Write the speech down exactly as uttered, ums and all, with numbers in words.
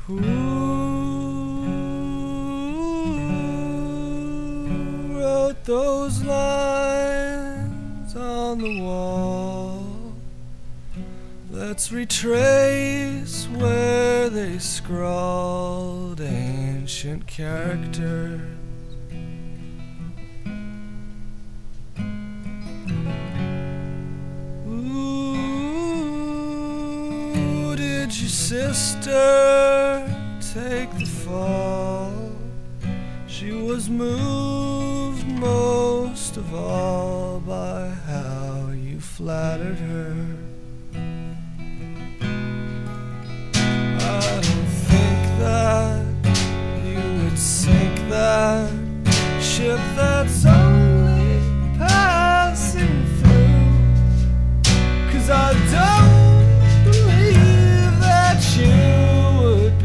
Who wrote those lines on the wall? Let's retrace where they scrawled ancient characters. Ooh, did your sister take the fall? She was moved most of all by how you flattered her.